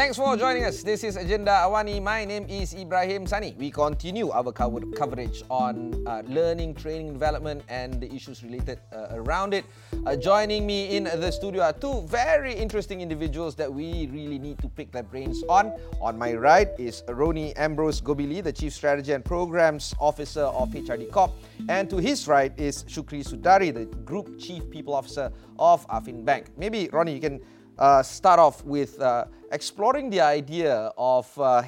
Thanks for joining us. This is Agenda Awani. My name is Ibrahim Sani. We continue our coverage on learning, training, development and the issues related around it. Joining me in the studio are two very interesting individuals that we really need to pick their brains on. On my right is Roni Ambrose Gobili, the Chief Strategy and Programs Officer of HRD Corp. And to his right is Shukri Sudari, the Group Chief People Officer of Affin Bank. Maybe, Roni, you can start off with exploring the idea of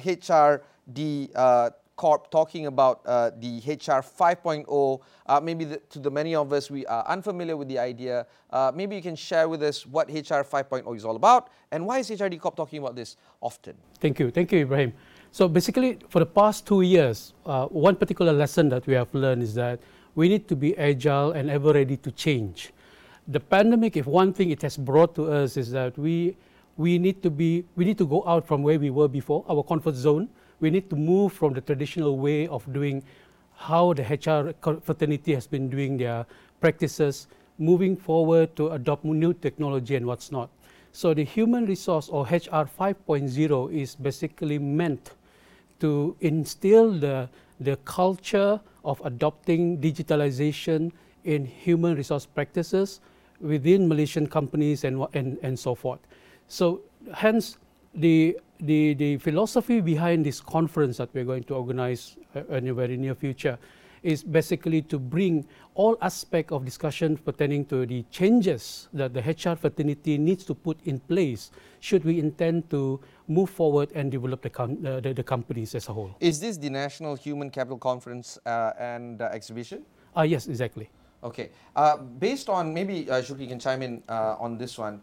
HRD Corp talking about the HR 5.0. Maybe to many of us, we are unfamiliar with the idea. Maybe you can share with us what HR 5.0 is all about and why is HRD Corp talking about this often? Thank you, Ibrahim. So basically, for the past 2 years, one particular lesson that we have learned is that we need to be agile and ever ready to change. The pandemic, if one thing it has brought to us is that we need to go out from where we were before, our comfort zone. We need to move from the traditional way of doing how the HR fraternity has been doing their practices, moving forward to adopt new technology and what's not. So the human resource or HR 5.0 is basically meant to instill the culture of adopting digitalization in human resource practices within Malaysian companies and so forth. So hence the philosophy behind this conference that we're going to organize in the very near future is basically to bring all aspects of discussion pertaining to the changes that the HR fraternity needs to put in place should we intend to move forward and develop the companies as a whole. Is this the National Human Capital Conference and Exhibition? Yes, exactly. Okay. Based on, maybe Shukri can chime in on this one.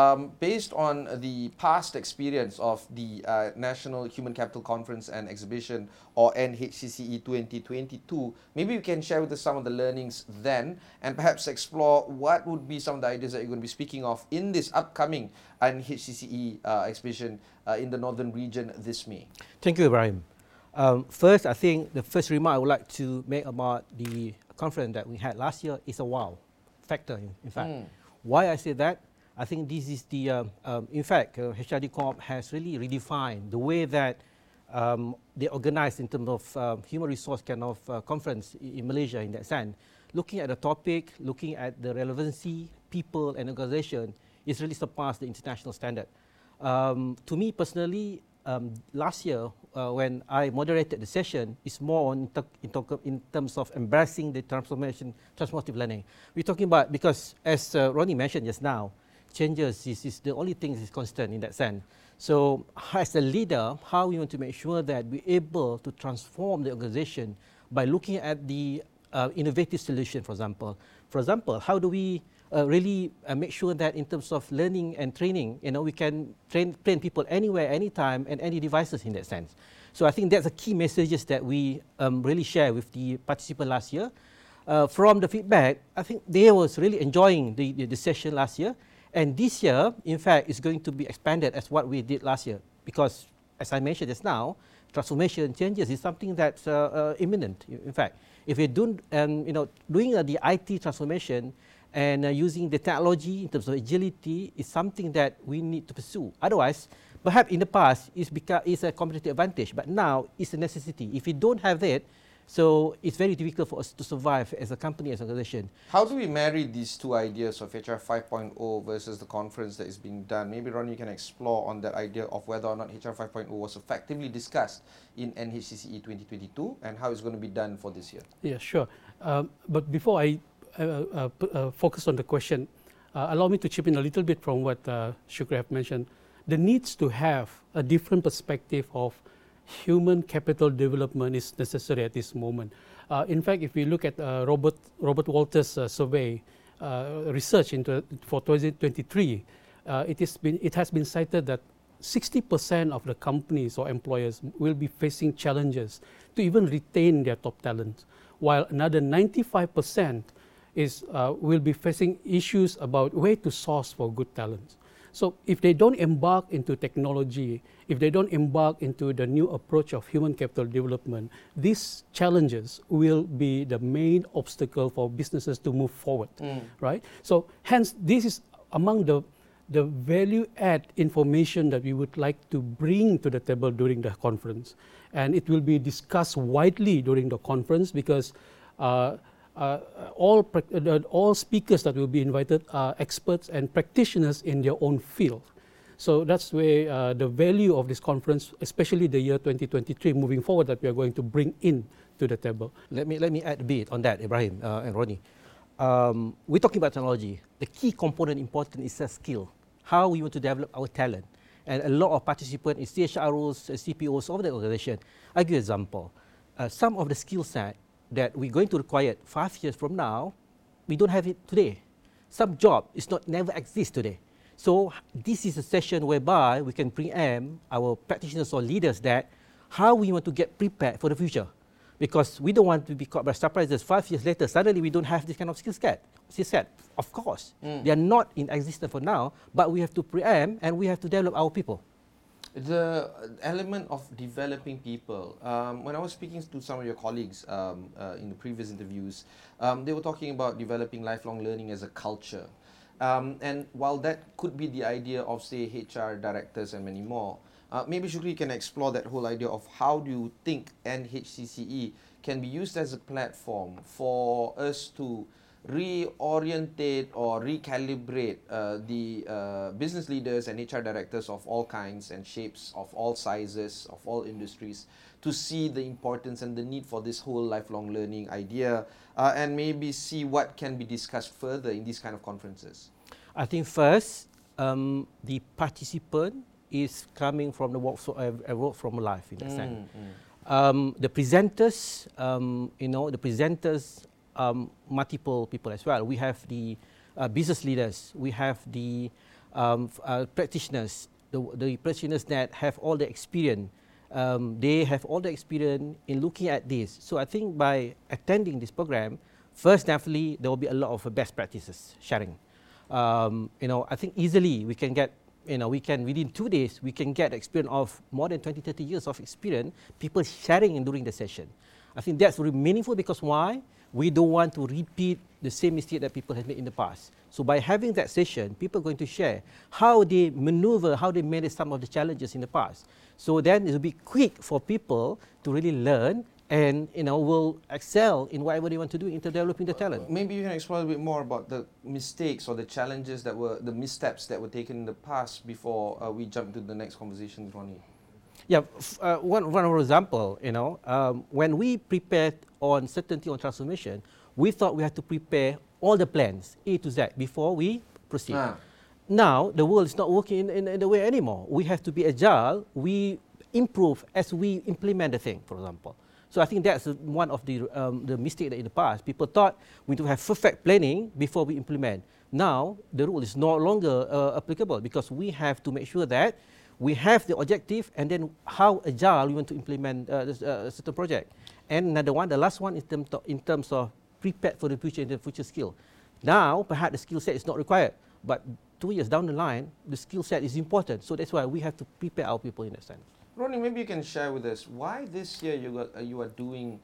Based on the past experience of the National Human Capital Conference and Exhibition, or NHCCE 2022, maybe you can share with us some of the learnings then and perhaps explore what would be some of the ideas that you're going to be speaking of in this upcoming NHCCE exhibition in the northern region this May. Thank you, Ibrahim. First, I think the first remark I would like to make about the conference that we had last year is a wow factor, in fact. Why I say that? I think this is the, in fact, HRD Corp has really redefined the way that they organize in terms of human resource kind of conference in Malaysia in that sense. Looking at the topic, looking at the relevancy, people and organization, it's really surpassed the international standard. To me personally, last year when I moderated the session, it's more on in terms of embracing the transformative learning. We're talking about, because as Roni mentioned just now, changes is the only thing that is constant in that sense. So as a leader, how we want to make sure that we're able to transform the organization by looking at the innovative solution, for example. For example, how do we really make sure that in terms of learning and training, we can train people anywhere, anytime, and any devices in that sense. So I think that's the key messages that we really share with the participants last year. From the feedback, I think they was really enjoying the session last year. And this year, in fact, is going to be expanded as what we did last year. Because, as I mentioned just now, transformation changes is something that's imminent, in fact. If we don't, doing the IT transformation and using the technology in terms of agility is something that we need to pursue. Otherwise, perhaps in the past, it's a competitive advantage, but now it's a necessity. If we don't have that, so it's very difficult for us to survive as a company, as an organization. How do we marry these two ideas of HR 5.0 versus the conference that is being done? Maybe, Ron, you can explore on that idea of whether or not HR 5.0 was effectively discussed in NHCCE 2022 and how it's going to be done for this year. Yeah, sure. But before I focus on the question, allow me to chip in a little bit from what Shukri have mentioned. The needs to have a different perspective of human capital development is necessary at this moment. In fact, if we look at Robert Walters' survey research for 2023, it has been cited that 60% of the companies or employers will be facing challenges to even retain their top talent, while another 95% will be facing issues about where to source for good talent. So if they don't embark into technology, if they don't embark into the new approach of human capital development, these challenges will be the main obstacle for businesses to move forward, right? So hence, this is among the value add information that we would like to bring to the table during the conference. And it will be discussed widely during the conference because all speakers that will be invited are experts and practitioners in their own field. So that's where the value of this conference, especially the year 2023 moving forward, that we are going to bring in to the table. Let me add a bit on that, Ibrahim and Ronnie. We're talking about technology. The key component important is a skill, how we want to develop our talent. And a lot of participants is CHROs, CPOs of the organization. I'll give you an example. Some of the skill set that we're going to require 5 years from now, we don't have it today. Some job is not never exist today. So this is a session whereby we can preempt our practitioners or leaders that how we want to get prepared for the future. Because we don't want to be caught by surprises 5 years later, suddenly we don't have this kind of skill set. Of course, they are not in existence for now, but we have to preempt and we have to develop our people. The element of developing people, when I was speaking to some of your colleagues in the previous interviews, they were talking about developing lifelong learning as a culture. And while that could be the idea of, say, HR directors and many more, maybe Shukri can explore that whole idea of how do you think NHCCE can be used as a platform for us to reorientate or recalibrate the business leaders and HR directors of all kinds and shapes, of all sizes, of all industries, to see the importance and the need for this whole lifelong learning idea, and maybe see what can be discussed further in these kind of conferences? I think first, the participant is coming from the work from life in that sense. The presenters, multiple people as well. We have the business leaders, we have the practitioners, the practitioners that have all the experience. They have all the experience in looking at this. So I think by attending this program, first definitely there will be a lot of best practices sharing. I think easily we can get, within 2 days, we can get experience of more than 20, 30 years of experience, people sharing during the session. I think that's really meaningful because why? We don't want to repeat the same mistake that people have made in the past. So by having that session, people are going to share how they maneuver, how they manage some of the challenges in the past. So then it will be quick for people to really learn and will excel in whatever they want to do into developing the talent. Maybe you can explore a bit more about the mistakes or the challenges that were, the missteps that were taken in the past before we jump to the next conversation, Ronnie. Yeah, one example, when we prepared on certainty on transformation, we thought we had to prepare all the plans, A to Z, before we proceed. Now, the world is not working in the way anymore. We have to be agile. We improve as we implement the thing, for example. So I think that's one of the mistakes in the past. People thought we need to have perfect planning before we implement. Now, the rule is no longer applicable because we have to make sure that we have the objective and then how agile we want to implement a certain project. And another one, the last one, is in terms of prepared for the future and the future skill. Now, perhaps the skill set is not required, but 2 years down the line, the skill set is important. So that's why we have to prepare our people in that sense. Ronnie, maybe you can share with us why this year you are doing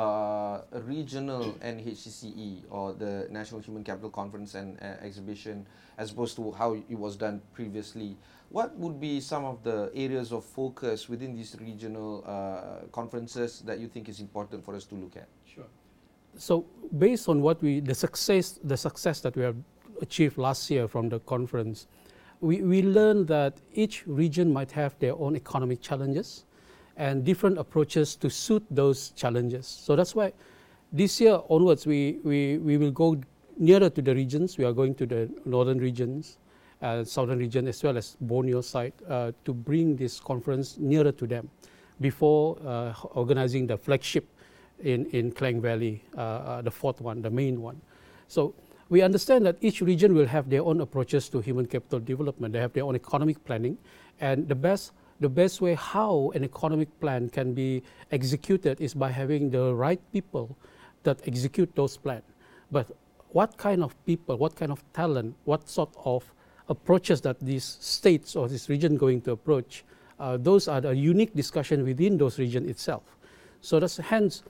a regional NHCCE or the National Human Capital Conference and Exhibition as opposed to how it was done previously. What would be some of the areas of focus within these regional conferences that you think is important for us to look at? Sure. So based on what the success that we have achieved last year from the conference, we learned that each region might have their own economic challenges and different approaches to suit those challenges. So that's why this year onwards, we will go nearer to the regions. We are going to the northern regions, southern region, as well as Borneo side, to bring this conference nearer to them before organizing the flagship in Klang Valley, the fourth one, the main one. So we understand that each region will have their own approaches to human capital development. They have their own economic planning, and the best way how an economic plan can be executed is by having the right people that execute those plans. But what kind of people, what kind of talent, what sort of approaches that these states or this region going to approach, those are the unique discussion within those region itself. So that's hence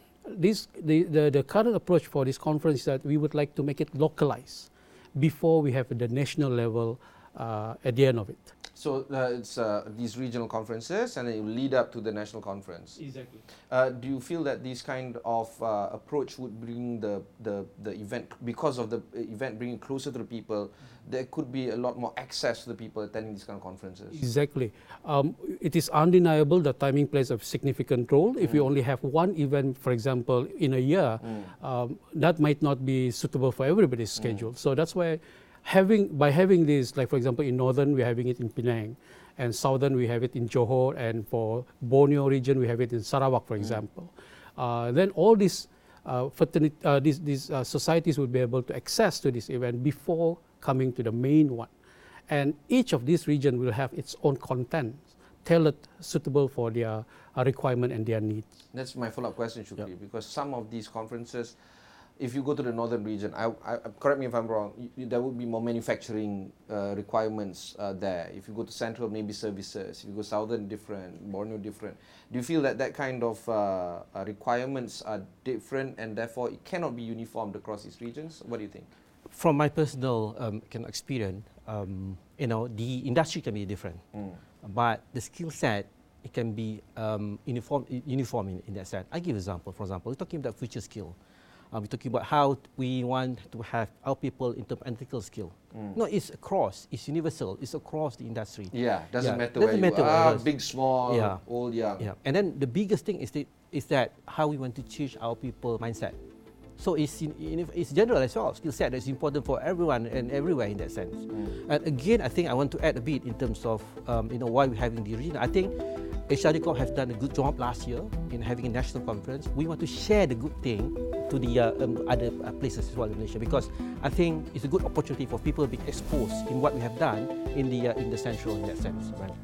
the current approach for this conference is that we would like to make it localized before we have the national level at the end of it. So it's these regional conferences, and it will lead up to the national conference. Exactly. Do you feel that this kind of approach would bring the event, because of the event bringing closer to the people, there could be a lot more access to the people attending these kind of conferences? Exactly. It is undeniable that timing plays a significant role. If you only have one event, for example, in a year, that might not be suitable for everybody's schedule. So that's why by having this, like for example in Northern we're having it in Penang, and Southern we have it in Johor, and for Borneo region we have it in Sarawak, for example. Then all these societies would be able to access to this event before coming to the main one. And each of these regions will have its own content tailored, suitable for their requirement and their needs. That's my follow-up question, Shukri, because some of these conferences, if you go to the northern region, correct me if I'm wrong, there would be more manufacturing requirements there. If you go to central, maybe services. If you go southern, different. Borneo, different. Do you feel that that kind of requirements are different, and therefore it cannot be uniformed across these regions? What do you think? From my personal experience, the industry can be different, but the skill set, it can be uniform in that sense. I give an example. For example, we're talking about future skill. We're talking about how we want to have our people in terms of analytical skill. No, it's across, it's universal, it's across the industry. Yeah, doesn't matter doesn't where matter you are, where big, small, Yeah. old, young. Yeah, and then the biggest thing is that how we want to change our people mindset. So it's general as well, skill set that's important for everyone and everywhere in that sense. And again, I think I want to add a bit in terms of why we're having the region. I think HRD Corp has done a good job last year in having a national conference. We want to share the good thing to the other places as well in Malaysia, because I think it's a good opportunity for people to be exposed in what we have done in the central in that sense. Right?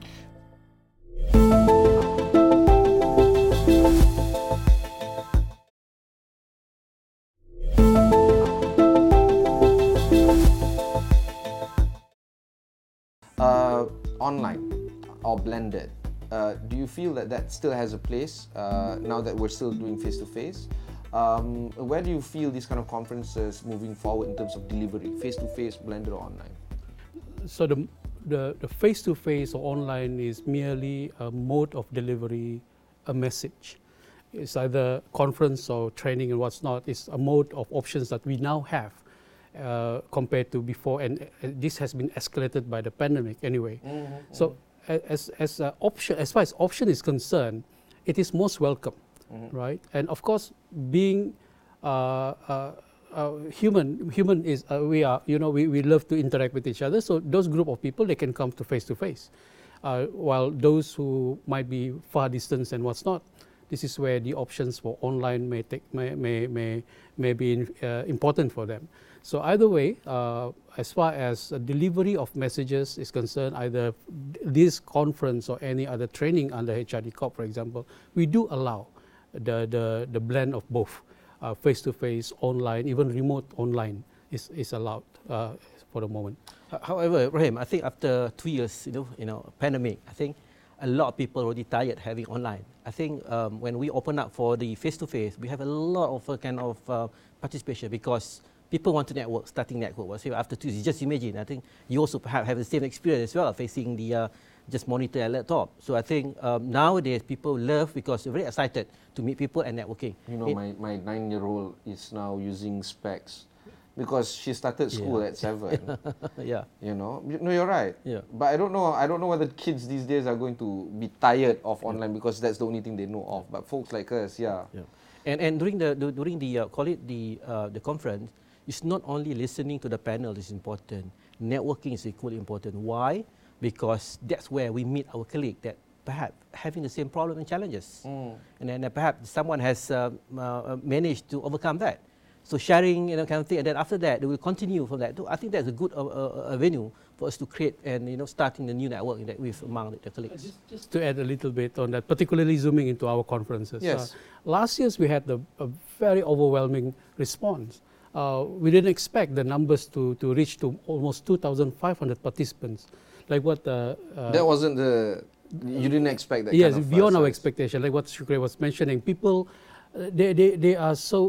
Online or blended, do you feel that that still has a place now that we're still doing face-to-face? Where do you feel these kind of conferences moving forward in terms of delivery, face-to-face, blended or online? So the face-to-face or online is merely a mode of delivery, a message. It's either conference or training and what's not. It's a mode of options that we now have compared to before, and this has been escalated by the pandemic anyway. So as far as option is concerned, it is most welcome, right? And of course, being human is we are, we love to interact with each other. So those group of people, they can come to face, while those who might be far distance and what's not, this is where the options for online may be important for them. So either way, as far as delivery of messages is concerned, either this conference or any other training under HRD Corp, for example, we do allow the blend of both, face-to-face, online, even remote online is allowed for the moment. However, Rahim, I think after 2 years, pandemic, I think a lot of people already tired having online. I think when we open up for the face-to-face, we have a lot of kind of participation, because people want to network, starting network. So after 2 years, just imagine, I think you also perhaps have the same experience as well, facing the just monitor and laptop. So I think nowadays people love, because they're very excited to meet people and networking. My 9-year-old is now using specs because she started school at 7. Yeah. No, you're right. Yeah. But I don't know whether kids these days are going to be tired of online, because that's the only thing they know of. But folks like us, yeah. And during the conference, it's not only listening to the panel is important. Networking is equally important. Why? Because that's where we meet our colleague that perhaps having the same problem and challenges. And then perhaps someone has managed to overcome that. So sharing, kind of thing, and then after that, they will continue from that. So I think that's a good avenue for us to create and starting the new network with among the colleagues. Just to add a little bit on that, particularly zooming into our conferences. Yes. Last year we had a very overwhelming response. We didn't expect the numbers to reach to almost 2,500 participants. Like what that wasn't you didn't expect that. Yes, kind of beyond our size. expectation. Like what Shukri was mentioning, people they are so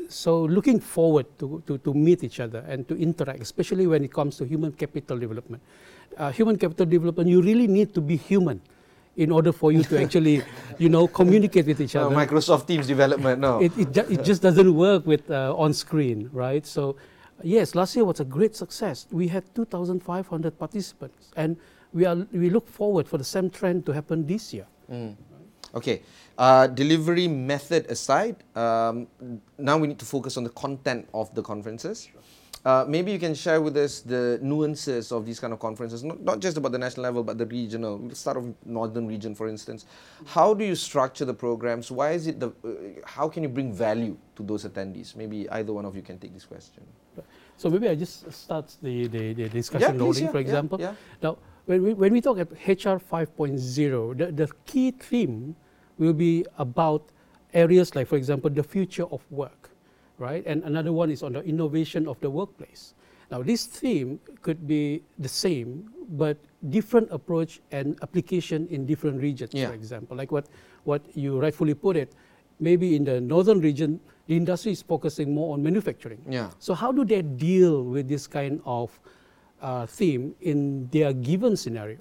so looking forward to meet each other and to interact, especially when it comes to human capital development. Human capital development, you really need to be human in order for you to actually, communicate with each other. Microsoft Teams development, no. It just doesn't work with on screen, right? So, yes, last year was a great success. We had 2,500 participants, and we look forward for the same trend to happen this year. Okay, delivery method aside, now we need to focus on the content of the conferences. Maybe you can share with us the nuances of these kind of conferences, not just about the national level, but the regional. We'll start with Northern region, for instance. How do you structure the programs? Why is it how can you bring value to those attendees? Maybe either one of you can take this question. So maybe I just start the discussion loading, for example. Yeah. Now, when we talk at HR 5.0, the key theme will be about areas like, for example, the future of work, right? And another one is on the innovation of the workplace. Now, this theme could be the same, but different approach and application in different regions, for example. Like what you rightfully put it, maybe in the northern region, the industry is focusing more on manufacturing. Yeah. So how do they deal with this kind of theme in their given scenario?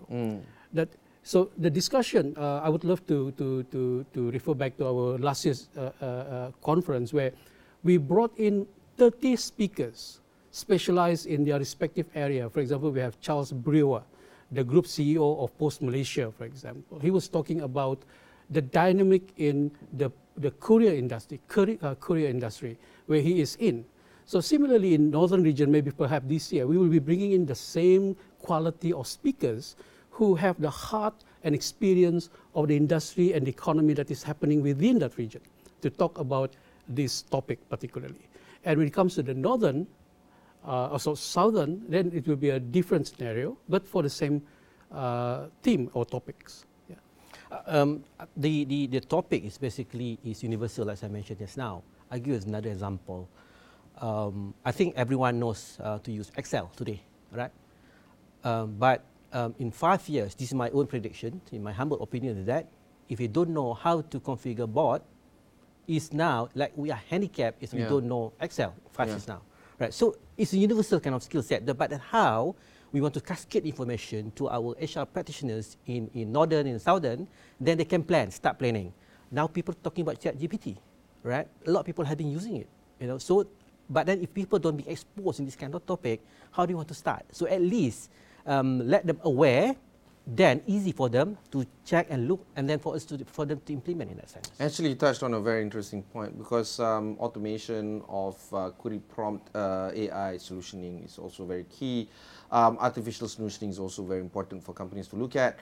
So the discussion, I would love to refer back to our last year's conference, where we brought in 30 speakers specialized in their respective area. For example, we have Charles Brewer, the group CEO of Post Malaysia, for example. He was talking about the dynamic in the courier industry, where he is in. So similarly in northern region, maybe perhaps this year, we will be bringing in the same quality of speakers who have the heart and experience of the industry and the economy that is happening within that region to talk about this topic particularly. And when it comes to the northern, also southern, then it will be a different scenario, but for the same theme or topics. The topic is basically universal, as I mentioned just now. I'll give you another example. I think everyone knows to use Excel today, right? But in 5 years, this is my own prediction, in my humble opinion, is that if you don't know how to configure board, is now like we are handicapped if we don't know Excel 5 years now, right? So it's a universal kind of skill set. But how we want to cascade information to our HR practitioners in northern and southern, then they can start planning. Now people are talking about ChatGPT, right? A lot of people have been using it, So, but then if people don't be exposed in this kind of topic, how do you want to start? So at least let them aware, then easy for them to check and look, and then for them to implement in that sense. Actually, you touched on a very interesting point, because automation of query prompt AI solutioning is also very key. Artificial solutioning is also very important for companies to look at.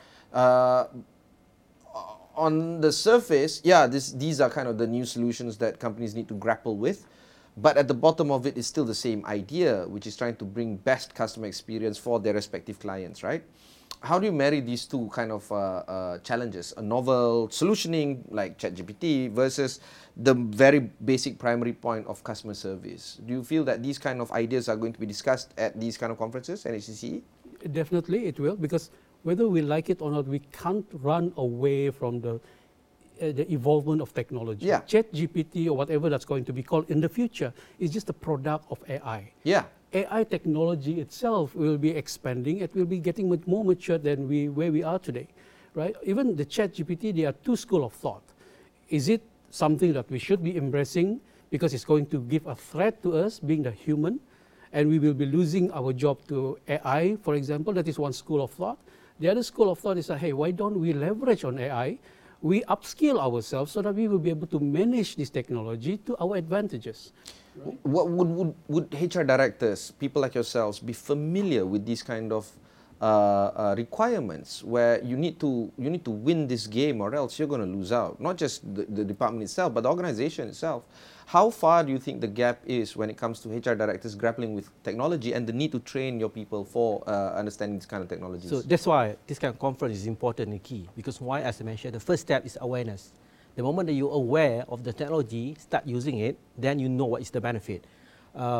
On the surface, these are kind of the new solutions that companies need to grapple with. But at the bottom of it is still the same idea, which is trying to bring best customer experience for their respective clients, right? How do you marry these two kind of challenges? A novel solutioning like ChatGPT versus the very basic primary point of customer service. Do you feel that these kind of ideas are going to be discussed at these kind of conferences, NHCCE? Definitely it will, because whether we like it or not, we can't run away from the evolvement of technology. ChatGPT or whatever that's going to be called in the future is just a product of AI. AI technology itself will be expanding. It will be getting much more mature than where we are today, right? Even the ChatGPT, there are two schools of thought. Is it something that we should be embracing because it's going to give a threat to us, being the human, and we will be losing our job to AI, for example? That is one school of thought. The other school of thought is that, hey, why don't we leverage on AI? We upskill ourselves so that we will be able to manage this technology to our advantages. Right? What would HR directors, people like yourselves, be familiar with these kind of requirements where you need to win this game, or else you're going to lose out? Not just the department itself, but the organization itself. How far do you think the gap is when it comes to HR directors grappling with technology and the need to train your people for understanding this kind of technologies? So that's why this kind of conference is important and key, because why, as I mentioned, the first step is awareness. The moment that you're aware of the technology, start using it, then you know what is the benefit.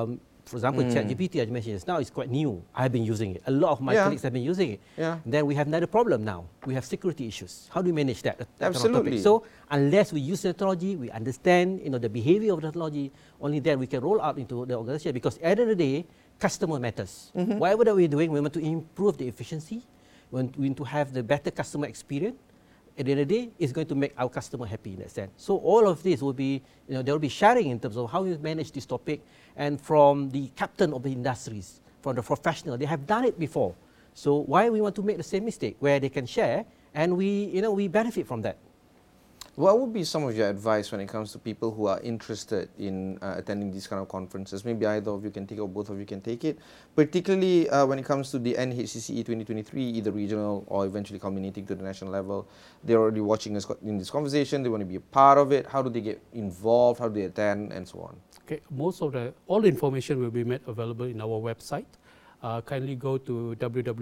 For example, ChatGPT, as you mentioned just now, is quite new. I've been using it. A lot of my colleagues have been using it. Yeah. Then we have another problem now. We have security issues. How do we manage that? That kind of Absolutely. topic. So unless we use the technology, we understand the behavior of the technology, only then we can roll out into the organization. Because at the end of the day, customer matters. Whatever that we're doing, we want to improve the efficiency. We want to have the better customer experience. At the end of the day, it's going to make our customer happy in that sense. So all of this will be, there will be sharing in terms of how we manage this topic, and from the captain of the industries, from the professional, they have done it before. So why we want to make the same mistake where they can share and we benefit from that? What would be some of your advice when it comes to people who are interested in attending these kind of conferences? Maybe either of you can take it or both of you can take it. Particularly when it comes to the NHCCE 2023, either regional or eventually culminating to the national level. They're already watching us in this conversation. They want to be a part of it. How do they get involved? How do they attend? And so on. Okay, all the information will be made available in our website. Kindly go to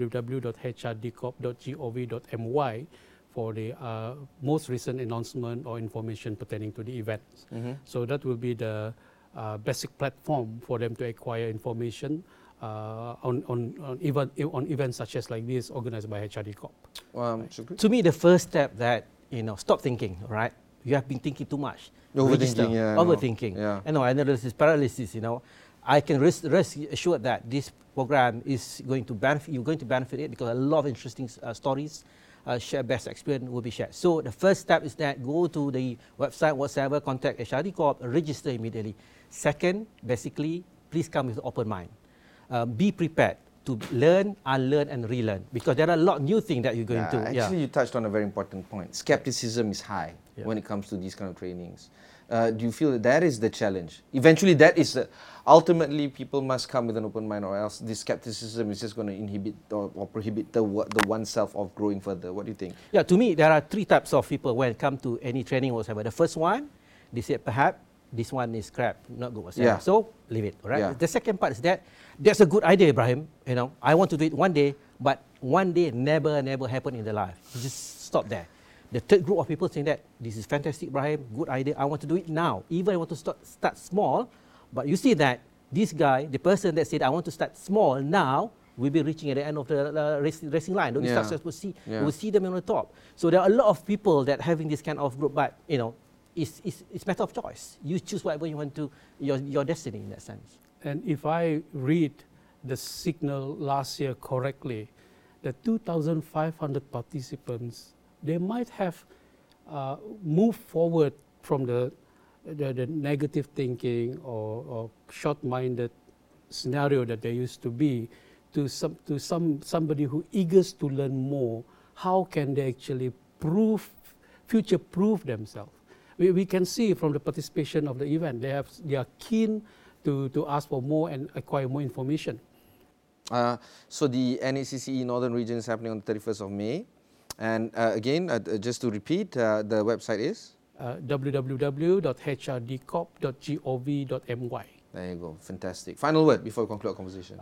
www.hrdcorp.gov.my for the most recent announcement or information pertaining to the events. So that will be the basic platform for them to acquire information on events such as like this organized by HRD Corp. Shukri? To me, the first step that, stop thinking, right? You have been thinking too much. Overthinking, yeah. Overthinking. Yeah. Analysis paralysis, I can rest assured that this program is going to benefit, you're going to benefit it, because a lot of interesting stories, share best experience will be shared. So the first step is that go to the website, whatsoever, contact HRD Corp, register immediately. Second, basically, please come with an open mind. Be prepared to learn, unlearn, and relearn, because there are a lot of new things that you're going to. Actually, you touched on a very important point. Skepticism is high when it comes to these kind of trainings. Do you feel that is the challenge? Eventually, that is ultimately people must come with an open mind, or else this skepticism is just going to inhibit or prohibit the oneself of growing further. What do you think? Yeah, to me, there are three types of people when it comes to any training or whatever. The first one, they say, perhaps this one is crap, not good whatsoever. Yeah. So leave it, right? Yeah. The second part is that's a good idea, Ibrahim. I want to do it one day, but one day never happen in the life. You just stop there. The third group of people saying that this is fantastic, Ibrahim, good idea. I want to do it now. Even I want to start small, but you see that this guy, the person that said I want to start small now, will be reaching at the end of the racing line. Don't you start to see? You will see them on the top. So there are a lot of people that having this kind of group, but it's a matter of choice. You choose whatever you want to, your destiny in that sense. And if I read the signal last year correctly, the 2,500 participants, they might have moved forward from the negative thinking or short-minded scenario that they used to be to somebody who eagers to learn more. How can they actually future-proof themselves? We can see from the participation of the event, they are keen to ask for more and acquire more information. So the NHCCE Northern Region is happening on the 31st of May. And again, just to repeat, the website is? www.hrdcorp.gov.my. There you go. Fantastic. Final word before we conclude our conversation.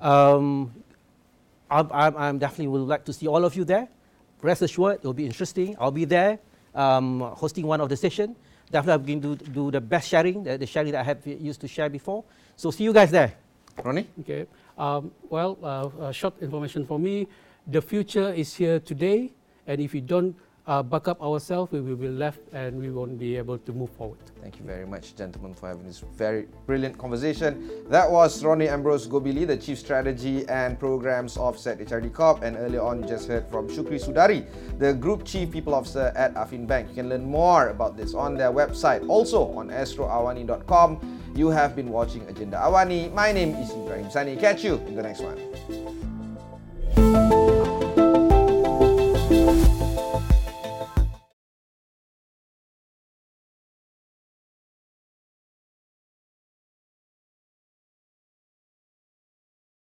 I'm definitely would like to see all of you there. Rest assured, it will be interesting. I'll be there hosting one of the sessions. Definitely I'm going to do the best sharing, the sharing that I have used to share before. So see you guys there. Ronnie? Okay. Short information for me. The future is here today. And if we don't back up ourselves, we will be left and we won't be able to move forward. Thank you very much, gentlemen, for having this very brilliant conversation. That was Ronnie Ambrose Gobili, the Chief Strategy and Programs Officer at HRD Corp. And earlier on, you just heard from Shukri Sudari, the Group Chief People Officer at Affin Bank. You can learn more about this on their website. Also on astroawani.com. You have been watching Agenda Awani. My name is Ibrahim Sani. Catch you in the next one.